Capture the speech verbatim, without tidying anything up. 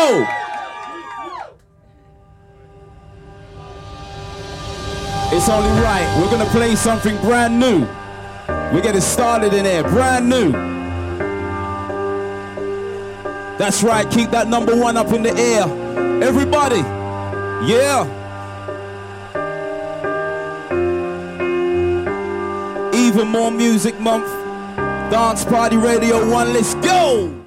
go. It's only right. We're gonna play something brand new. We get it started in there, brand new. That's right, keep that number one up in the air. Everybody, yeah. Even More Music Month, Dance Party Radio One, let's go!